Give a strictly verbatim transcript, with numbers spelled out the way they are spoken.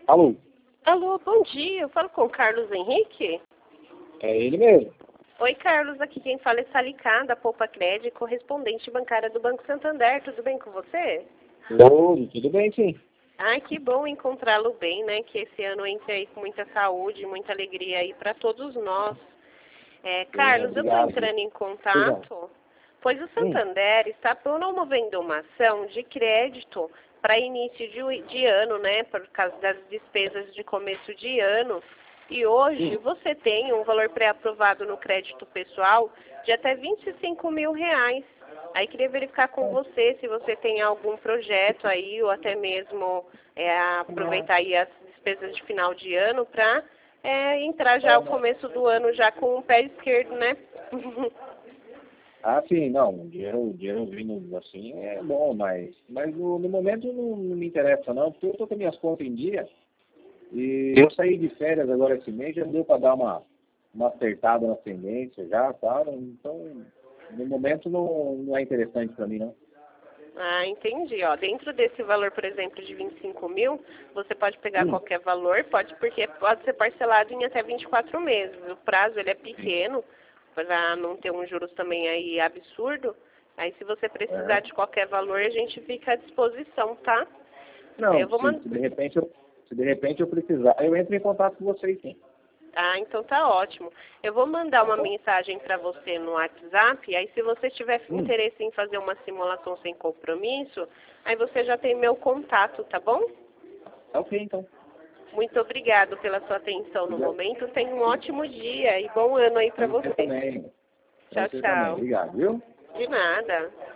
Alô? Alô, bom dia. Eu falo com o Carlos Henrique? É ele mesmo. Oi, Carlos. Aqui quem fala é Salicá, da Poupa Crédito, correspondente bancária do Banco Santander. Tudo bem com você? Tudo, tudo bem, sim. Ai, que bom encontrá-lo bem, né? Que esse ano entre aí com muita saúde, muita alegria aí para todos nós. É, Carlos, eu estou obrigado. entrando em contato, pois o Hum. Santander está promovendo uma ação de crédito para início de, de ano, né? Por causa das despesas de começo de ano. E hoje Hum. você tem um valor pré-aprovado no crédito pessoal de até vinte e cinco mil reais. Aí queria verificar com você se você tem algum projeto aí, ou até mesmo é, aproveitar aí as despesas de final de ano para é, entrar já o começo do ano já com o pé esquerdo, né? Ah, sim, não, o dinheiro, o dinheiro vindo assim é bom, mas, mas no, no momento não, não me interessa não, porque eu estou com minhas contas em dia e eu saí de férias agora esse mês, já deu para dar uma, uma acertada na tendência já, tá? Então, no momento não, não é interessante para mim, não. Ah, entendi. Ó, dentro desse valor, por exemplo, de vinte e cinco mil, você pode pegar Hum. qualquer valor, pode, porque pode ser parcelado em até vinte e quatro meses. O prazo ele é pequeno, para não ter um juros também aí absurdo. Aí se você precisar É. de qualquer valor, a gente fica à disposição, tá? Não, Eu vou se, mandar. se de repente eu, se de repente eu precisar, eu entro em contato com vocês, sim. Ah, então tá ótimo. Eu vou mandar Tá uma bom? mensagem para você no WhatsApp, aí se você tiver Hum. interesse em fazer uma simulação sem compromisso, aí você já tem meu contato, tá bom? Tá ok, então. Muito obrigado pela sua atenção no Obrigado. momento. Tenha um ótimo dia e bom ano aí para Pra você você. também. Pra Tchau, você também. tchau. Obrigado, viu? De nada.